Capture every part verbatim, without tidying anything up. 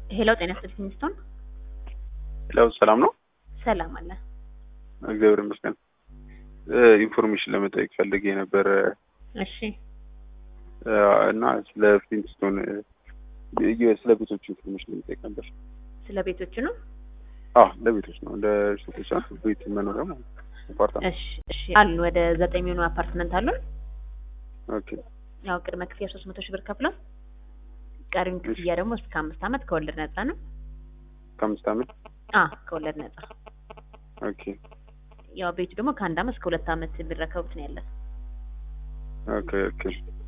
ሄሎ ጤና ይስጥልኝ ሚስቶን ሄሎ ሰላም ነው? ሰላም አለ። እግዚአብሔር ይመስገን። ኢንፎርሜሽን ለመጠየቅ ፈልጌ ነበር። እሺ እና ስለ ፍሊንትስቶን ስለ ቤቶች ኢንፎርሜሽን ለመጠየቅ ነበር። ስለ ቤቶች ነው? አዎ ለቤቶች ነው። እንደ ሱቆች ቤት መኖሪያ ማለት አፓርትመንት። እሺ እሺ አሉ ወደ ዘጠኝ የሚሆኑ አፓርትመንት አሉ። ኦኬ ያው ቅድመ ክፍያ ሶስት መቶ ሺህ ብር ከፍለው ቀሪውን ክፍያ ደግሞ እስከ አምስት ዓመት ከወለድ ነፃ ነው። ከአምስት ዓመት አ ከወለድ ነፃ። ኦኬ ያው ቤቱ ደግሞ ከአንድ ዓመት እስከ ሁለት ዓመት የሚረከቡት ነው ያለው። ኦኬ ኦኬ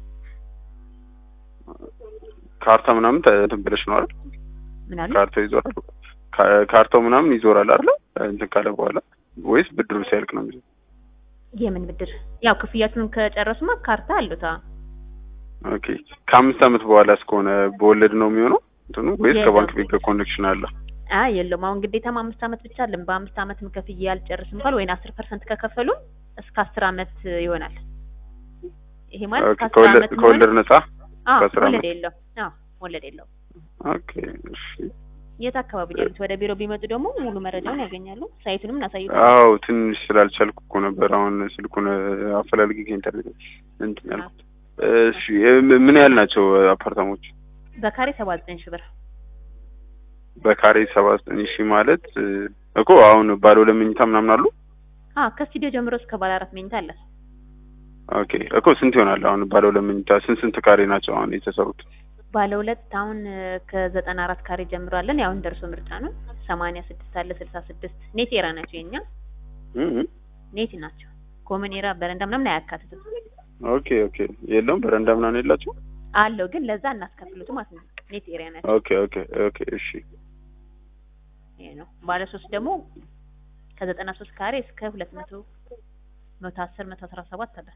ካርታ ምናምን ተብለሽ ነው አይደል? ምን አለ? ካርታ ይዞራል። ካርታው ምናምን ይዞራል አይደል? እንትን ካለ በኋላ ወይስ ብድሩ ሲያልቅ ነው የሚዞረው? የምን ብድር? ያው ክፍያቱን ከጨረሱማ ካርታ አሉታ። ኦኬ ከአምስት ዓመት በኋላ እስከሆነ በወለድ ነው የሚሆነው እንትኑ ወይስ ከባንክ ቤት ጋር ኮኔክሽን አለ? አይ የለውም። አሁን ግዴታም አምስት ዓመት ብቻ አይደለም። በአምስት ዓመትም ከፍዬ ያልጨርስም እንኳን ወይና አስር ፐርሰንት ከከፈሉ እስከ አስር ዓመት ይሆናል። ይሄ ማለት ከአስር ዓመት ከወለድ ነፃ? አዎ ወለድ የለውም። አዎ ወለድ የለውም። ኦኬ እሺ። የት አካባቢ ያሉት? ወደ ቢሮ ቢመጡ ደግሞ ሙሉ መረጃውን ያገኛሉ። ሳይቱንም እናሳይቱ። አዎ ትንሽ ስላልቻልኩ እኮ ነበር አሁን ስልኩን አፈላልጌ ከኢንተርኔት እንትን ያልኩት። እሺ ምን ያህል ናቸው አፓርታሞች? በካሬ ሰባ ዘጠኝ ሺህ ብር። በካሬ ሰባ ዘጠኝ ሺህ ማለት እኮ አሁን ባለ ሁለት መኝታ ምናምን አሉ? አዎ ከስቱዲዮ ጀምሮ እስከ ባለ አራት መኝታ አለ። ኦኬ እኮ ስንት ይሆናል አሁን ባለ ሁለት መኝታ ስንት ስንት ካሬ ናቸው አሁን የተሰሩት? ባለ ሁለት አሁን ከዘጠና አራት ካሬ ጀምሮ አለን። ያው እንደርሶ ምርጫ ነው። ሰማንያ ስድስት አለ፣ ስልሳ ስድስት ኔት ኤራ ናቸው የኛ እህ ኔት ናቸው። ኮመን ኤራ በረንዳ ምናምን አያካትትም። ኦኬ ኦኬ የለውም በረንዳ ምናምን የላቸው አለው ግን ለዛ እናስከፍሉት ማለት ነው። ኔት ኤሪያ ናቸው። ኦኬ ኦኬ ኦኬ እሺ ይሄ ነው። ባለ ሶስት ደግሞ ከዘጠና ሶስት ካሬ እስከ ሁለት መቶ መቶ አስር መቶ አስራ ሰባት አለ።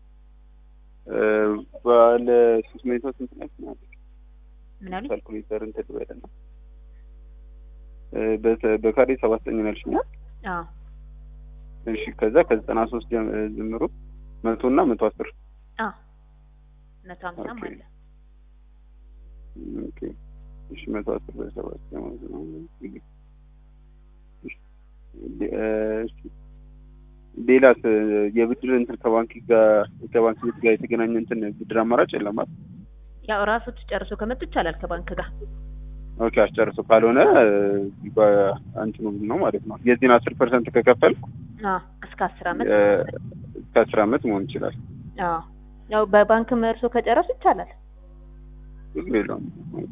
ባለ ሶስት መቶ ስንት ነው? ምን አለ? ካልኩሌተር እንትን ትበልና በካሬ ሰባ ዘጠኝ ነው ያልሽኝ? አዎ እሺ ከዛ ከዘጠና ሶስት ጀምሮ መቶ እና መቶ አስር አዎ መቶ ሃምሳ ማለት ኦኬ እሺ መቶ አስር በሰባ ዘጠኝ ማለት ነው። እሺ ሌላስ የብድር እንትን ከባንክ ጋር ከባንክ ቤት ጋር የተገናኘ እንትን ብድር አማራጭ የለም አይደል? ያው ራሶች ጨርሶ ከመጡ ይቻላል ከባንክ ጋር። ኦኬ አስጨርሶ ካልሆነ በእንትኑ ነው ማለት ነው። የዚህን አስር ፐርሰንት ከከፈል አዎ እስከ አስር ዓመት እስከ አስር ዓመት መሆን ይችላል። አዎ ያው በባንክ መርሶ ከጨረሱ ይቻላል። ብዙ የለውም።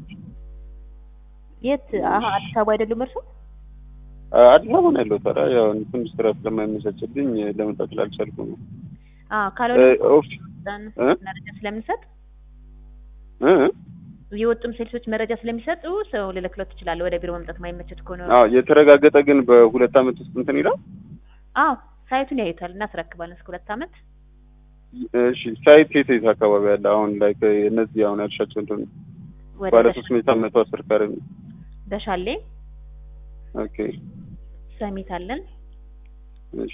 የት? አሃ አዲስ አበባ አይደለም እርሱ? አዲስ አበባ ነው ያለው። ታዲያ ያው ትንሽ ስራ ስለማይመቻችልኝ ለመጣት ስላልቻልኩ ነው። አዎ ካልሆነ ኦፍ መረጃ ስለምንሰጥ እ የወጡም ሴልሶች መረጃ ስለሚሰጡ ሰው ልልክሎት ይችላል። ወደ ቢሮ መምጣት ማይመቸት ከሆነ አዎ የተረጋገጠ ግን በሁለት ዓመት ውስጥ እንትን ይላል። አዎ ሳይቱን ያዩታል እና እናስረክባለን እስከ ሁለት ዓመት። እሺ ሳይት የት የት አካባቢ ያለ? አሁን ላይ እነዚህ አሁን ያልሻቸው እንትን ባለ ሶስት መኝታ መቶ አስር ካሬ በሻሌ ኦኬ ሰሚት አለን። እሺ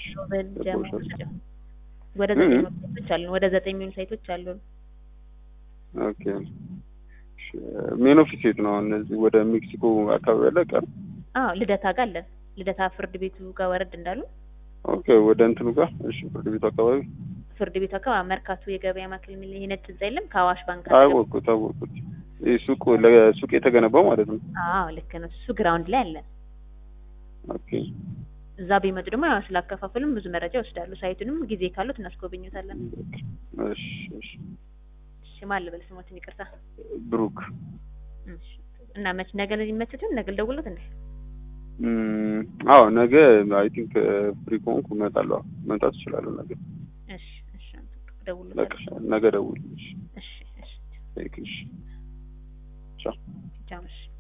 ወደ ዘጠኝ ሳይቶች አሉን። ወደ ዘጠኝ የሚሆኑ ሳይቶች አሉን። ኦኬ እሺ ሜን ኦፊስ የት ነው? እነዚህ ወደ ሜክሲኮ አካባቢ ያለ ቀር? አዎ ልደታ ጋር አለን። ልደታ ፍርድ ቤቱ ጋር ወረድ እንዳሉ። ኦኬ ወደ እንትኑ ጋር እሺ ፍርድ ቤቱ አካባቢ ፍርድ ቤቱ አካባቢ መርካቶ የገበያ ማዕከል የሚል ይሄ ነጭ እዛ የለም? ከአዋሽ ባንክ አለ። አወኩት አወኩት። ይሄ ሱቅ ለሱቅ የተገነባው ማለት ነው? አዎ ልክ ነው። እሱ ግራውንድ ላይ አለን። ኦኬ እዛ ቢመጡ ደግሞ ያው ስላከፋፈሉም ብዙ መረጃ ይወስዳሉ። ሳይቱንም ጊዜ ካሉት እናስጎበኙታለን። እሺ እሺ እሺ ማለት በል ስሞትን ይቅርታ። ብሩክ እሺ እና መች ነገ ይመችቱን? ነገ ልደውልለት እንዴ? እም አዎ ነገ አይ ቲንክ ፍሪ ኮንኩ እመጣለሁ። መምጣት እችላለሁ ነገ። እሺ እሺ ደውልለት። ነገ ደውልልሽ። እሺ እሺ እሺ ቻው ቻው።